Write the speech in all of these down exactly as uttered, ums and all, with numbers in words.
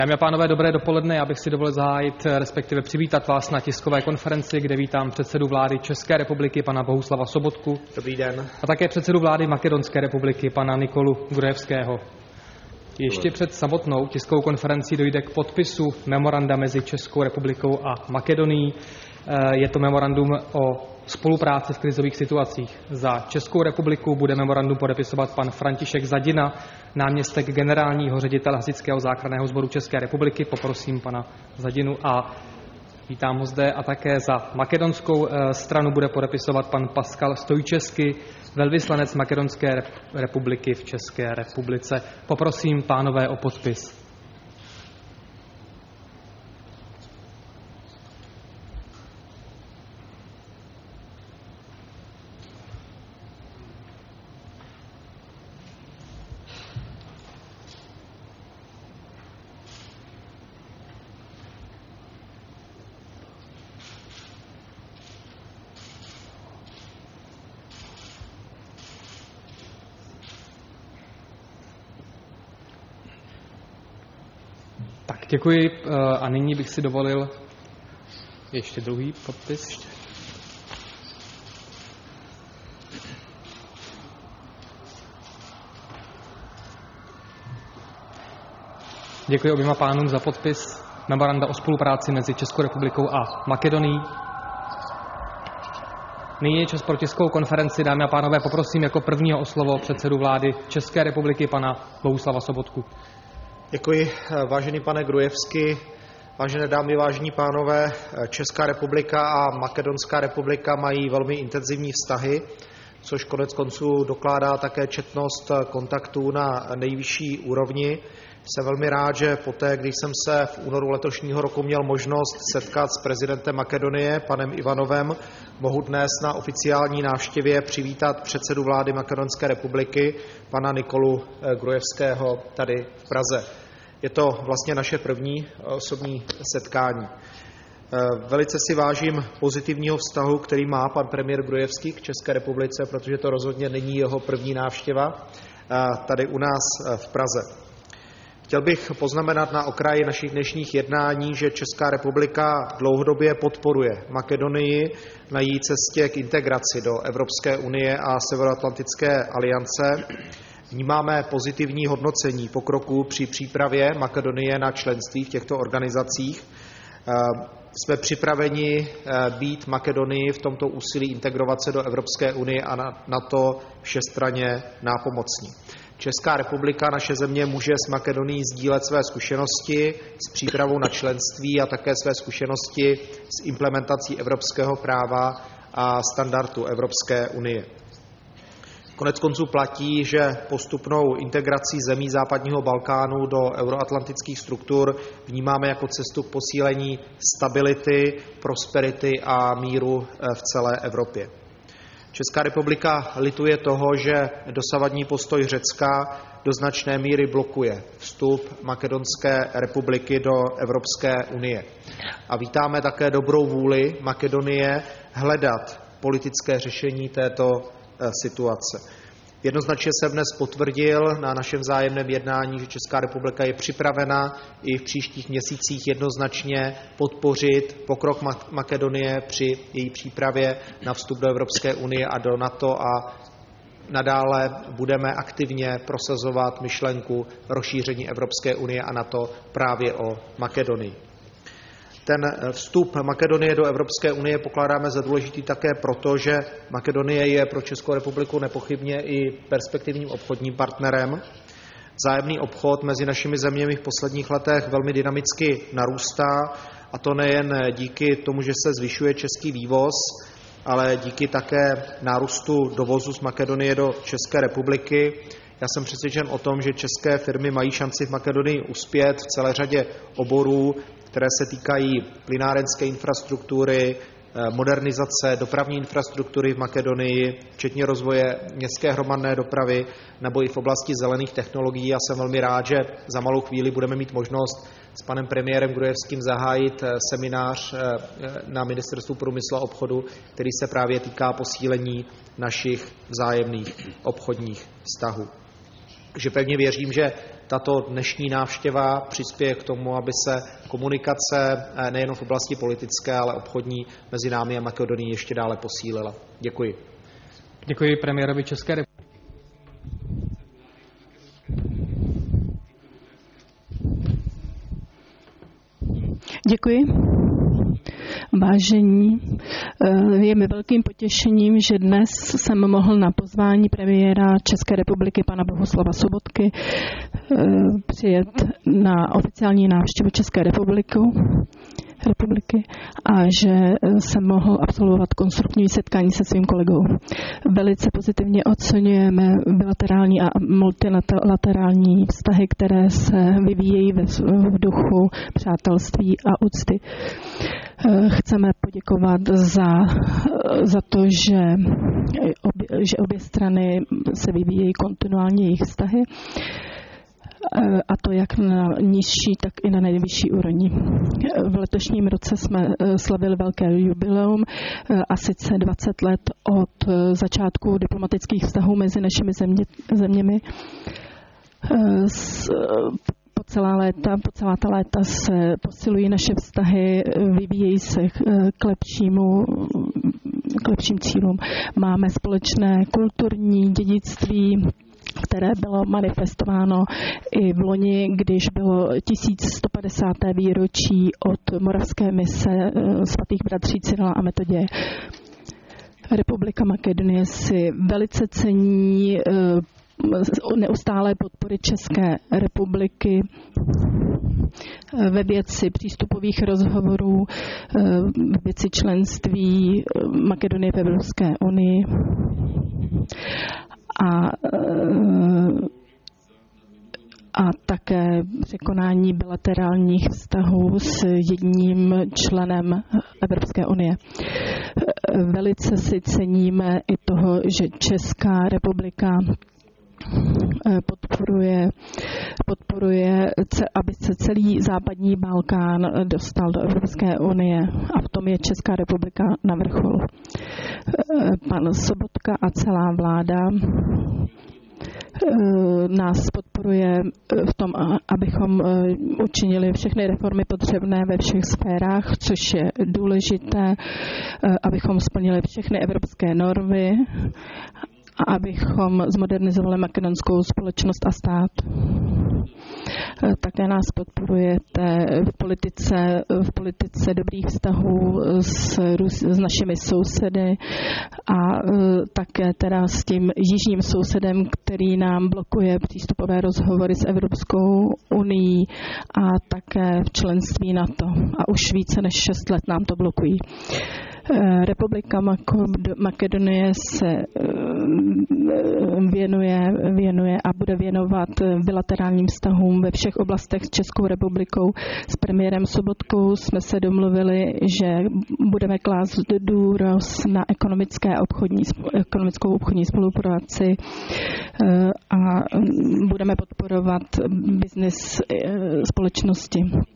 Dámy a pánové, dobré dopoledne. Já bych si dovolil zahájit, respektive přivítat vás na tiskové konferenci, kde vítám předsedu vlády České republiky, pana Bohuslava Sobotku. Dobrý den. A také předsedu vlády Makedonské republiky, pana Nikolu Gruevského. Ještě před samotnou tiskovou konferencí dojde k podpisu memoranda mezi Českou republikou a Makedonií. Je to memorandum o spolupráci v krizových situacích. Za Českou republiku bude memorandum podepisovat pan František Zadina, náměstek generálního ředitele Hasičského záchranného sboru České republiky. Poprosím pana Zadinu a vítám ho zde. A také za makedonskou stranu bude podepisovat pan Pascal Stojčesky, velvyslanec Makedonské republiky v České republice. Poprosím pánové o podpis. Tak, děkuji a nyní bych si dovolil ještě druhý podpis. Děkuji oběma pánům za podpis memoranda o spolupráci mezi Českou republikou a Makedonií. Nyní je čas pro tiskovou konferenci. Dámy a pánové, poprosím jako prvního o slovo předsedu vlády České republiky, pana Bohuslava Sobotku. Děkuji, vážený pane Gruevský, vážené dámy, vážení pánové. Česká republika a Makedonská republika mají velmi intenzivní vztahy, což konec konců dokládá také četnost kontaktů na nejvyšší úrovni. Jsem velmi rád, že poté, když jsem se v únoru letošního roku měl možnost setkat s prezidentem Makedonie, panem Ivanovem, mohu dnes na oficiální návštěvě přivítat předsedu vlády Makedonské republiky, pana Nikolu Gruevského, tady v Praze. Je to vlastně naše první osobní setkání. Velice si vážím pozitivního vztahu, který má pan premiér Gruevský k České republice, protože to rozhodně není jeho první návštěva tady u nás v Praze. Chtěl bych poznamenat na okraji našich dnešních jednání, že Česká republika dlouhodobě podporuje Makedonii na její cestě k integraci do Evropské unie a Severoatlantické aliance. Vnímáme pozitivní hodnocení pokroku při přípravě Makedonie na členství v těchto organizacích. Jsme připraveni být Makedonii v tomto úsilí integrovat se do Evropské unie a na to všestranně nápomocní. Česká republika, naše země, může s Makedonií sdílet své zkušenosti s přípravou na členství a také své zkušenosti s implementací evropského práva a standardů Evropské unie. Konec konců platí, že postupnou integrací zemí západního Balkánu do euroatlantických struktur vnímáme jako cestu k posílení stability, prosperity a míru v celé Evropě. Česká republika lituje toho, že dosavadní postoj Řecka do značné míry blokuje vstup Makedonské republiky do Evropské unie. A vítáme také dobrou vůli Makedonie hledat politické řešení této situace. Jednoznačně jsem dnes potvrdil na našem vzájemném jednání, že Česká republika je připravena i v příštích měsících jednoznačně podpořit pokrok Makedonie při její přípravě na vstup do Evropské unie a do NATO a nadále budeme aktivně prosazovat myšlenku rozšíření Evropské unie a NATO právě o Makedonii. Ten vstup Makedonie do Evropské unie pokládáme za důležitý také proto, že Makedonie je pro Českou republiku nepochybně i perspektivním obchodním partnerem. Vzájemný obchod mezi našimi zeměmi v posledních letech velmi dynamicky narůstá, a to nejen díky tomu, že se zvyšuje český vývoz, ale díky také nárůstu dovozu z Makedonie do České republiky. Já jsem přesvědčen o tom, že české firmy mají šanci v Makedonii uspět v celé řadě oborů, které se týkají plynárenské infrastruktury, modernizace dopravní infrastruktury v Makedonii, včetně rozvoje městské hromadné dopravy nebo i v oblasti zelených technologií. Já jsem velmi rád, že za malou chvíli budeme mít možnost s panem premiérem Gruevským zahájit seminář na Ministerstvu průmyslu a obchodu, který se právě týká posílení našich vzájemných obchodních vztahů. Takže pevně věřím, že tato dnešní návštěva přispěje k tomu, aby se komunikace nejen v oblasti politické, ale obchodní mezi námi a Makedonií ještě dále posílila. Děkuji. Děkuji premiérovi České republiky. Děkuji. Vážení, je mi velkým potěšením, že dnes jsem mohl na pozvání premiéra České republiky pana Bohuslava Sobotky přijet na oficiální návštěvu České republiky, republiky a že jsem mohl absolvovat konstruktivní setkání se svým kolegou. Velice pozitivně oceňujeme bilaterální a multilaterální vztahy, které se vyvíjejí v duchu přátelství a úcty. Chceme poděkovat za, za to, že obě, že obě strany se vyvíjejí kontinuálně jejich vztahy, a to jak na nižší, tak i na nejvyšší úrovni. V letošním roce jsme slavili velké jubileum, a sice dvacet let od začátku diplomatických vztahů mezi našimi země, zeměmi. S, po celá léta, po celá ta léta se posilují naše vztahy, vyvíjejí se k lepšímu, k lepším cílům. Máme společné kulturní dědictví, které bylo manifestováno i v loni, když bylo tisíc sto padesáté výročí od moravské mise svatých bratří Cyrila a Metoděje. Republika Makedonie si velice cení neustálé podpory České republiky ve věci přístupových rozhovorů, ve věci členství Makedonie v Evropské unii a, a také překonání bilaterálních vztahů s jedním členem Evropské unie. Velice si ceníme i toho, že Česká republika podporuje, podporuje, aby se celý západní Balkán dostal do Evropské unie, a v tom je Česká republika na vrcholu. Pan Sobotka a celá vláda nás podporuje v tom, abychom učinili všechny reformy potřebné ve všech sférách, což je důležité, abychom splnili všechny evropské normy a abychom zmodernizovali makedonskou společnost a stát. Také nás podporujete v politice, v politice dobrých vztahů s, s našimi sousedy a také teda s tím jižním sousedem, který nám blokuje přístupové rozhovory s Evropskou unií a také v členství NATO. A už více než šest let nám to blokují. Republika Makedonie se věnuje, věnuje a bude věnovat bilaterálním vztahům ve všech oblastech s Českou republikou. S premiérem Sobotkou jsme se domluvili, že budeme klást důraz na ekonomické obchodní, ekonomickou obchodní spolupráci a budeme podporovat biznis společnosti.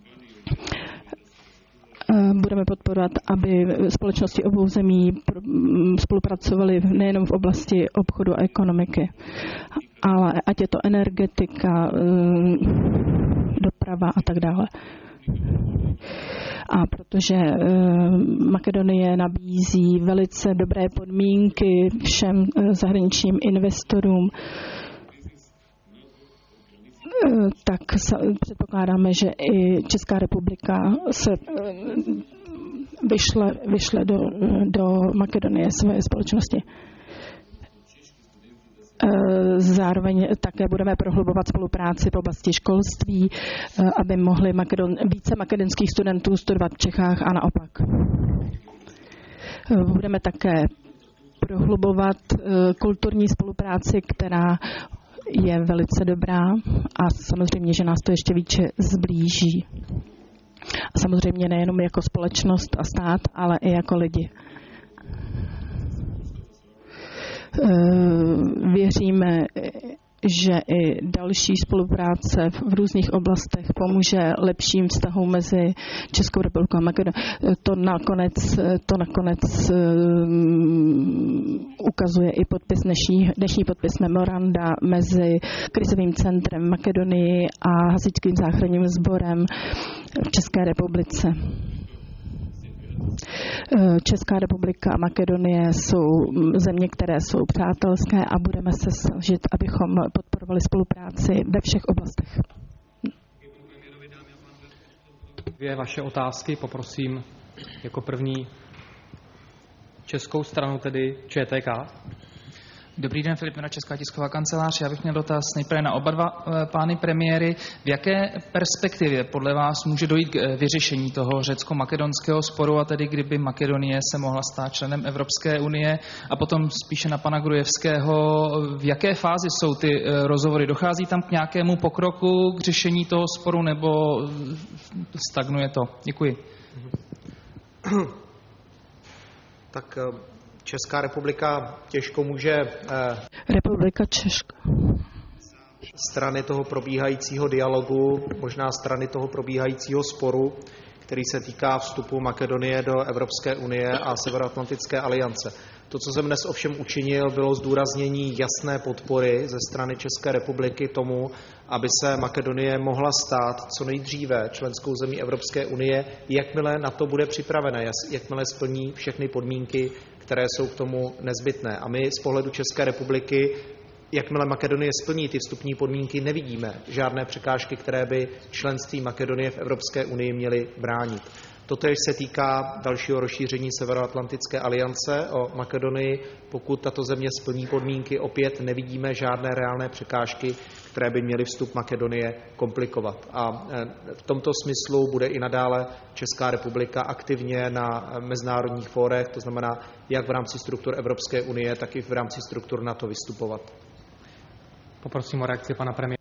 Budeme podporovat, aby společnosti obou zemí spolupracovaly nejenom v oblasti obchodu a ekonomiky, ale ať je to energetika, doprava a tak dále. A protože Makedonie nabízí velice dobré podmínky všem zahraničním investorům, tak předpokládáme, že i Česká republika se vyšle, vyšle do, do Makedonie své společnosti. Zároveň také budeme prohlubovat spolupráci v oblasti školství, aby mohli Makedon, více makedonských studentů studovat v Čechách a naopak. Budeme také prohlubovat kulturní spolupráci, která je velice dobrá a samozřejmě, že nás to ještě více zblíží. A samozřejmě nejenom jako společnost a stát, ale i jako lidi. Věříme, že i další spolupráce v různých oblastech pomůže lepším vztahům mezi Českou republikou a Makedonií. To nakonec, to nakonec um, ukazuje i podpis dnešní, dnešní podpis memoranda mezi krizovým centrem v Makedonii a hasičským záchranným sborem v České republice. Česká republika a Makedonie jsou země, které jsou přátelské a budeme se snažit, abychom podporovali spolupráci ve všech oblastech. Dvě vaše otázky, poprosím jako první českou stranu, tedy ČTK. Dobrý den, Filip Jura, Česká tisková kancelář. Já bych měl dotaz nejprve na oba dva pány premiéry. V jaké perspektivě podle vás může dojít k vyřešení toho řecko-makedonského sporu, a tedy kdyby Makedonie se mohla stát členem Evropské unie? A potom spíše na pana Gruevského, v jaké fázi jsou ty rozhovory? Dochází tam k nějakému pokroku, k řešení toho sporu, nebo stagnuje to? Děkuji. Tak Česká republika těžko může Republika Česká. strany toho probíhajícího dialogu, možná strany toho probíhajícího sporu, který se týká vstupu Makedonie do Evropské unie a Severoatlantické aliance. To, co jsem dnes ovšem učinil, bylo zdůraznění jasné podpory ze strany České republiky tomu, aby se Makedonie mohla stát co nejdříve členskou zemí Evropské unie, jakmile na to bude připravena, jakmile splní všechny podmínky, které jsou k tomu nezbytné. A my z pohledu České republiky, jakmile Makedonie splní ty vstupní podmínky, nevidíme žádné překážky, které by členství Makedonie v Evropské unii měly bránit. Totéž se týká dalšího rozšíření Severoatlantické aliance o Makedonii. Pokud tato země splní podmínky, opět nevidíme žádné reálné překážky, které by měly vstup Makedonie komplikovat. A v tomto smyslu bude i nadále Česká republika aktivně na mezinárodních fórech, to znamená jak v rámci struktur Evropské unie, tak i v rámci struktur NATO vystupovat. Poprosím o reakci pana premiéra.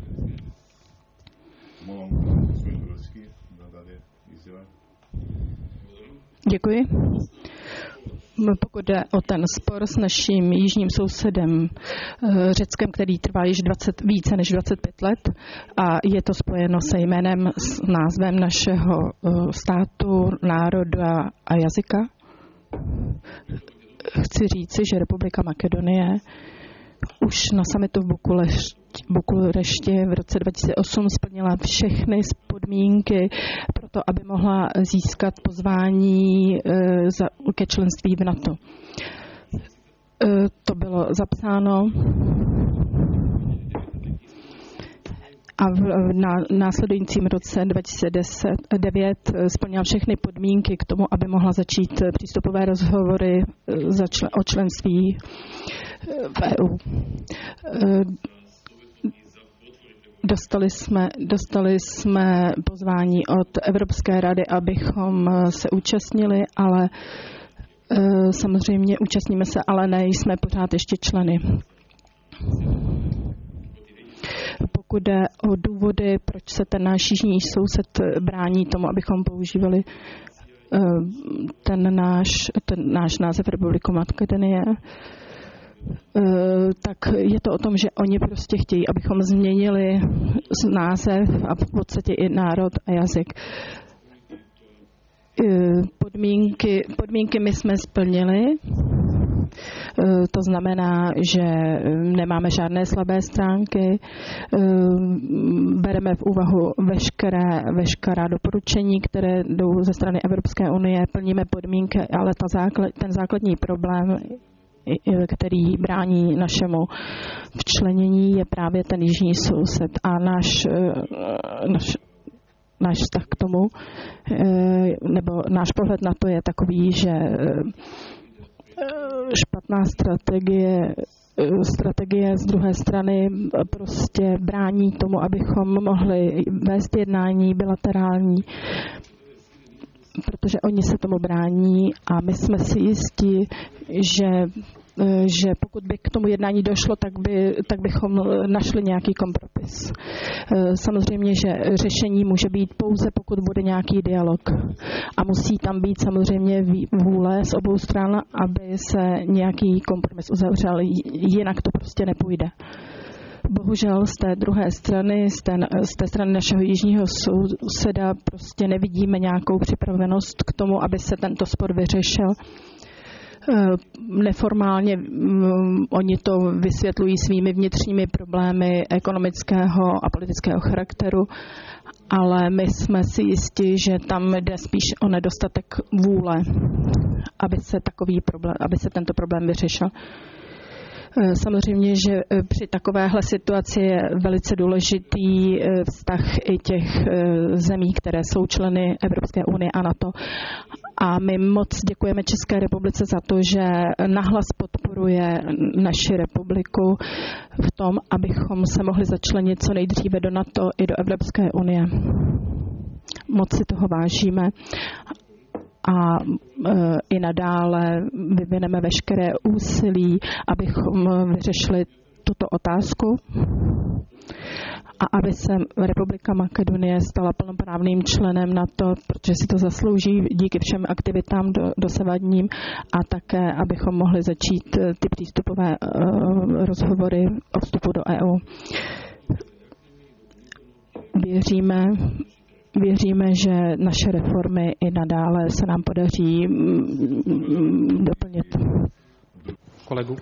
Děkuji. Pokud jde o ten spor s naším jižním sousedem Řeckem, který trvá již dvacet, více než dvacet pět let a je to spojeno se jménem, s názvem našeho státu, národa a jazyka, chci říci, že Republika Makedonie už na summitu v Bukurešti, Bukurešti v roce dva tisíce osm splnila všechny podmínky pro to, aby mohla získat pozvání ke členství v NATO. To bylo zapsáno a v následujícím roce dva tisíce devět splnila všechny podmínky k tomu, aby mohla začít přístupové rozhovory o členství v E U. Dostali jsme, dostali jsme pozvání od Evropské rady, abychom se účastnili, ale samozřejmě účastníme se, ale nejsme pořád ještě členy. Pokud jde o důvody, proč se ten náš jižní soused brání tomu, abychom používali ten náš, ten náš název Republika Makedonie, tak je to o tom, že oni prostě chtějí, abychom změnili název a v podstatě i národ a jazyk. Podmínky, podmínky my jsme splnili. To znamená, že nemáme žádné slabé stránky, bereme v úvahu veškeré, veškerá doporučení, které jdou ze strany Evropské unie, plníme podmínky, ale ta základ, ten základní problém, který brání našemu včlenění, je právě ten jižní soused. A náš, náš, náš vztah k tomu, nebo náš pohled na to je takový, že špatná strategie, strategie z druhé strany prostě brání tomu, abychom mohli vést jednání bilaterální, protože oni se tomu brání a my jsme si jistí, že, že pokud by k tomu jednání došlo, tak, by, tak bychom našli nějaký kompromis. Samozřejmě, že řešení může být pouze, pokud bude nějaký dialog. A musí tam být samozřejmě vůle z obou stran, aby se nějaký kompromis uzavřel. Jinak to prostě nepůjde. Bohužel z té druhé strany, z té, z té strany našeho jižního souseda prostě nevidíme nějakou připravenost k tomu, aby se tento spor vyřešil. Neformálně um, oni to vysvětlují svými vnitřními problémy ekonomického a politického charakteru, ale my jsme si jistí, že tam jde spíš o nedostatek vůle, aby se takový problém, aby se tento problém vyřešil. Samozřejmě, že při takovéhle situaci je velice důležitý vztah i těch zemí, které jsou členy Evropské unie a NATO. A my moc děkujeme České republice za to, že nahlas podporuje naši republiku v tom, abychom se mohli začlenit co nejdříve do NATO i do Evropské unie. Moc si toho vážíme. A e, i nadále vyvineme veškeré úsilí, abychom vyřešili tuto otázku a aby se Republika Makedonie stala plnoprávným členem NATO, protože si to zaslouží díky všem aktivitám do, dosavadním a také, abychom mohli začít ty přístupové e, rozhovory o vstupu do E U. Věříme, Věříme, že naše reformy i nadále se nám podaří doplnit. Kolegu.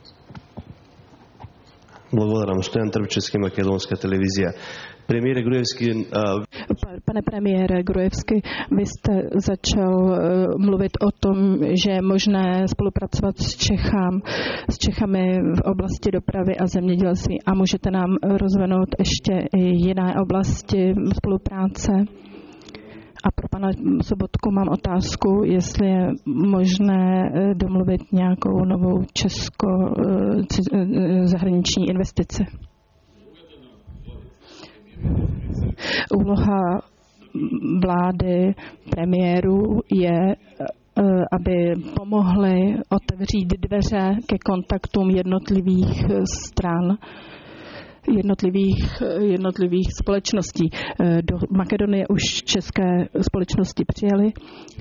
Благодарам. Стоян Трбчевски, Македонска телевизия. Premiére Gruevský. Uh... Pane premiére Gruevský, vy jste začal uh, mluvit o tom, že je možné spolupracovat s, Čechám, s Čechami v oblasti dopravy a zemědělství. A můžete nám rozvinout ještě i jiné oblasti spolupráce? A pro pana Sobotku mám otázku, jestli je možné domluvit nějakou novou česko zahraniční investici. Úloha vlády, premiérů je, aby pomohli otevřít dveře ke kontaktům jednotlivých stran, jednotlivých, jednotlivých společností. Do Makedonie už české společnosti přijeli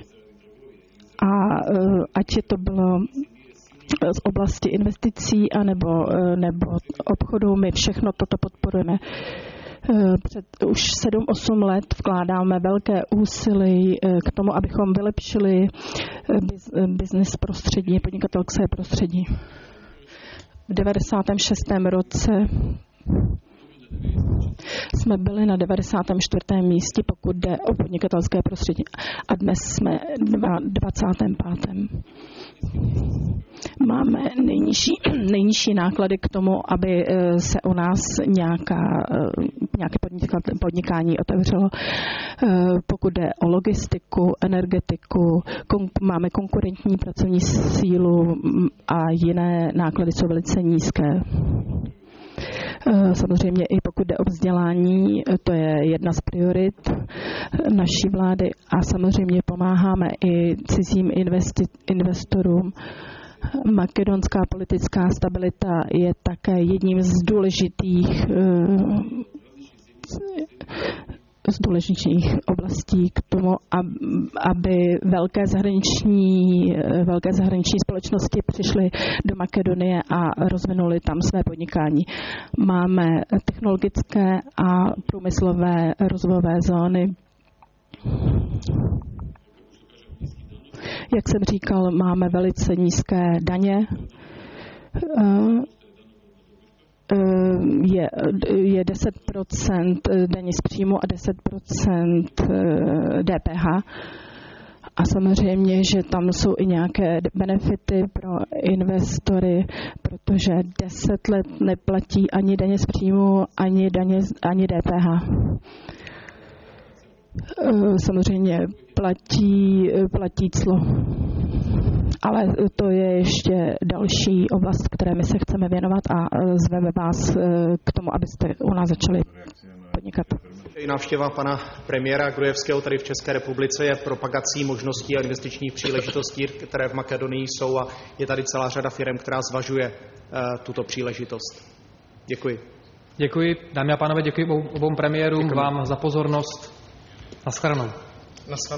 a ať je to bylo z oblasti investicí anebo, nebo obchodu, my všechno toto podporujeme. Před už sedm osm let vkládáme velké úsilí k tomu, abychom vylepšili business prostředí, podnikatelské prostředí. V devadesátém šestém roce jsme byli na devadesátém čtvrtém místě, pokud jde o podnikatelské prostředí. A dnes jsme na dvacátém pátém Máme nejnižší, nejnižší náklady k tomu, aby se u nás nějaká, nějaké podnikání otevřelo. Pokud jde o logistiku, energetiku, máme konkurentní pracovní sílu a jiné náklady jsou velice nízké. Samozřejmě i pokud jde o vzdělání, to je jedna z priorit naší vlády a samozřejmě pomáháme i cizím investi- investorům. Makedonská politická stabilita je také jedním z důležitých z důležitých oblastí k tomu, aby velké zahraniční, velké zahraniční společnosti přišly do Makedonie a rozvinuly tam své podnikání. Máme technologické a průmyslové rozvojové zóny. Jak jsem říkal, máme velice nízké daně. Je, je deset procent daně z příjmu a deset procent D P H. A samozřejmě, že tam jsou i nějaké benefity pro investory, protože deset let neplatí ani daně z příjmu, ani, daně, ani D P H. Samozřejmě platí, platí clo. Ale to je ještě další oblast, které my se chceme věnovat a zveme vás k tomu, abyste u nás začali podnikat. Návštěva pana premiéra Gruevského tady v České republice je propagací možností a investičních příležitostí, které v Makedonii jsou a je tady celá řada firm, která zvažuje tuto příležitost. Děkuji. Děkuji. Dámy a pánové, děkuji obou premiérům, vám za pozornost. Naschledanou.